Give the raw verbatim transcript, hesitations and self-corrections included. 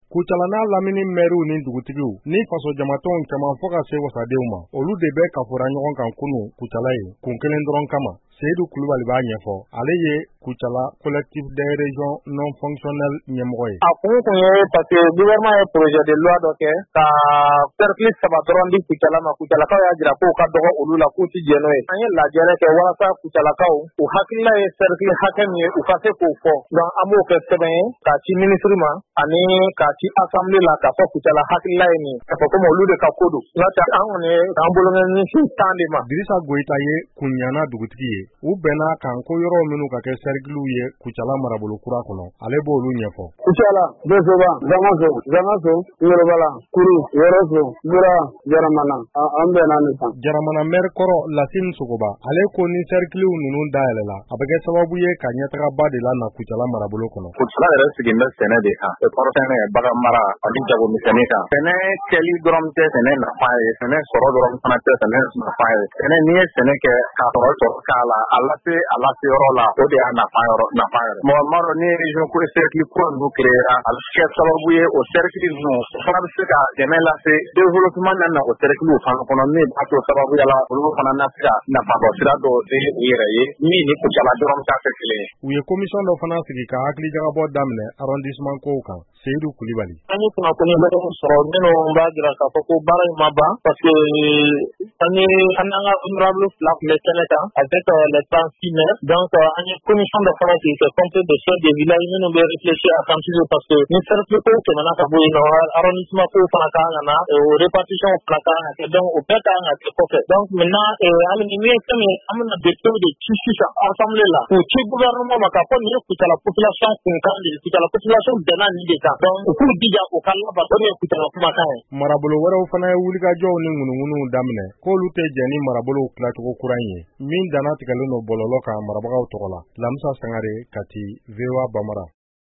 Kucala n'a lamini maires ni dugutigiw ni faso jamatonw caman fo ka se wasadenw ma olu de bɛ ka fora ɲɔgɔn kan kunu Kucala ye kun kelen dɔrɔn kama. Seydou Kulibali b'a ɲɛfɔ. Ale ye Kucala collectif des régions non fonctionnelles ɲɛmɔgɔ ye. A kun kun ye parce que gouvernement ye projet de loi dɔ kɛ ka cercle saba dɔrɔn di Kucala ma. Kucalakaw y'a jira k'u ka dɔgɔ olu la k'u ti jɛn n'o ye. An ye lajɛrɛ kɛ walasa Kucalakaw u hakilina ye cercle hakɛ min ye u ka se k'o fɔ. Donc an b'o kɛ sɛbɛn ye k'a ci ministre ma ani k'a ci assemblée la k'a fɔ Kucala hakilina ye nin ye. K'a fɔ komi olu de ka ko don. N'o tɛ an kɔni ye k'an bolo mɛ misi tan de ma. Dirisa Goyita ye Kuɲana dugutigi ye. U bɛnna kan ko yɔrɔ minnu ka kɛ cercle ye Kucala marabolo kura kɔnɔ. Ale b'olu ɲɛfɔ. Kucala, Besoba, Zamaso, Zamaso, Yorobala, Kuru, Yoroso, Mura, Jaramana. An bɛnna nin kan. Jaramana maire kɔrɔ Lasine Sogoba. Ale ko ni cercle ninnu dayɛlɛla a bɛ kɛ sababu ye ka ɲɛtagaba de la na Kucala marabolo kɔnɔ. Kucala yɛrɛ sigilen bɛ sɛnɛ de kan. Kɔrɔsɛnɛ, bagan mara ani jagomisɛnnin kan. Sɛnɛ kɛli dɔrɔn tɛ sɛnɛ nafa ye. Sɛnɛ sɔrɔ dɔrɔn fana tɛ sɛnɛ nafa ye. Sɛnɛ n'i ye sɛnɛ kɛ k'a sɔrɔ sɔrɔ k'a la a lase a lase yɔrɔ la o de y'a nafa yɔrɔ nafa yɛrɛ. Mɔgɔ m'a dɔn ni région ko cercle kura ninnu créera a bɛ kɛ sababu ye o cercle ninnu o fana bɛ se ka dɛmɛ lase développement na na o cercle fana kɔnɔ min b'a to sababuya la olu fana na se ka nafabɔ sira dɔ de u yɛrɛ ye min ni Kucala dɔrɔn ta tɛ kelen ye. U ye commission dɔ fana sigi ka hakili jagabɔ daminɛ arrondissement kow kan. Seydou Kulibali. An ye kunnafoni dɔw sɔrɔ minnu b'a jira k'a fɔ ko baara in ma ban parce que an ye an n'an ka honorable fila tun bɛ kɛnɛ kan avec les plans six maires. Donc an ye commission dɔ fana sigi c'est compté de chefs de village minnu bɛ réfléchir à kan parce que ni cercle kow tɛmɛna ka bɔ yen nɔ arrondissement kow fana kan ka na o répartition fana kan ka kɛ donc o bɛɛ kan ka kɛ kɔfɛ. Donc maintenant hali ni min ye fɛn min an bɛna décret de ci sisan assemblée la k'u ci gouvernement ma k'a fɔ nin ye Kucala population kunkan de ye Kucala population bɛnna nin de kan. Donc u k'u dija u ka labato ni Kucala kumakan ye. Marabolo wɛrɛw fana ye wulikajɔw ni ŋunuŋunuw daminɛ k'olu tɛ jɛn ni marabolow tilacogo kura in ye min danna tigɛlen don bɔlɔlɔ kan marabagaw tɔgɔ la. Lamisa Sangare, Kati, V O A Bamara.